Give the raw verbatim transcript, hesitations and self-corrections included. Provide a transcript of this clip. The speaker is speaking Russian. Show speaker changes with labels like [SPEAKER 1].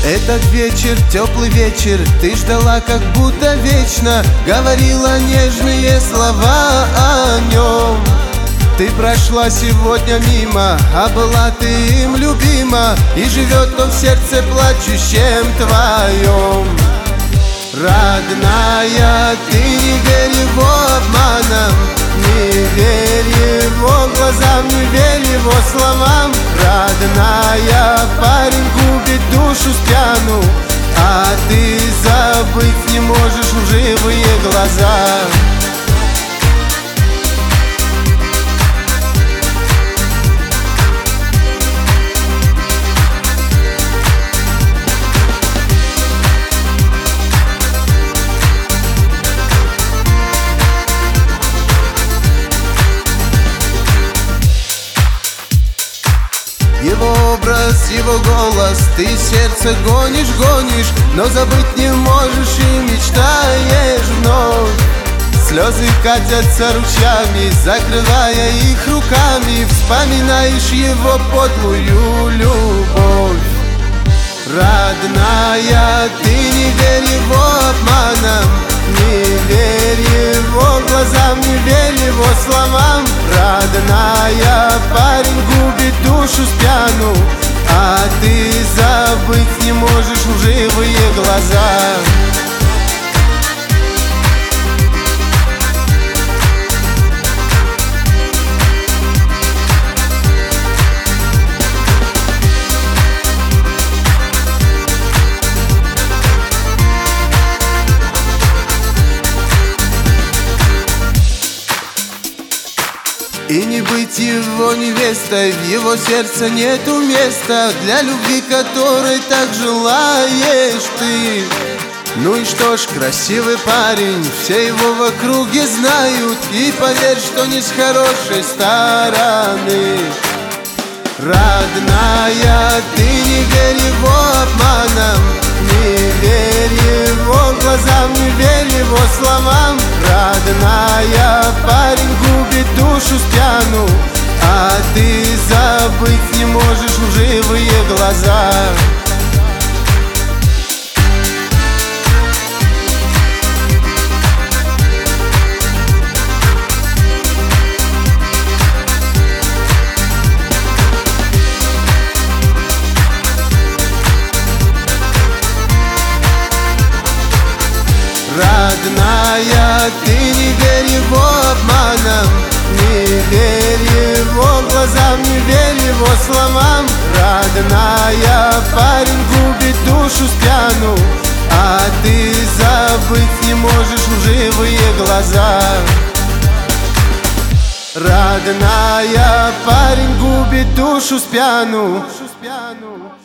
[SPEAKER 1] Этот вечер, теплый вечер, ты ждала как будто вечно, говорила нежные слова о нем. Ты прошла сегодня мимо, а была ты им любима, и живет он в сердце плачущем твоем. Родная, ты не верь его обманам, не верь его глазам, не верь его словам. Родная, парень губит душу спьяну, а ты забыть не можешь лживые глаза. Его образ, его голос, ты сердце гонишь, гонишь, но забыть не можешь и мечтаешь вновь. Слезы катятся ручьями, закрывая их руками, вспоминаешь его подлую любовь. Родная, ты не верь его обманам, не верь его глазам, не верь его словам. Родная, парень губит душу спьяну, а ты забыть не можешь лживые глаза. И не быть его невестой, в его сердце нету места для любви, которой так желаешь ты. Ну и что ж, красивый парень, все его в округе знают, и поверь, что не с хорошей стороны. Родная, ты не верь его обманам, не верь его глазам, не верь его словам. Родная, парень губит душу спьяну, а ты забыть не можешь лживые глаза. Родная, ты не верь его обманам, не верь его глазам, не верь его словам. Родная, парень губит душу спьяну, а ты забыть не можешь лживые глаза. Родная, парень губит душу спьяну.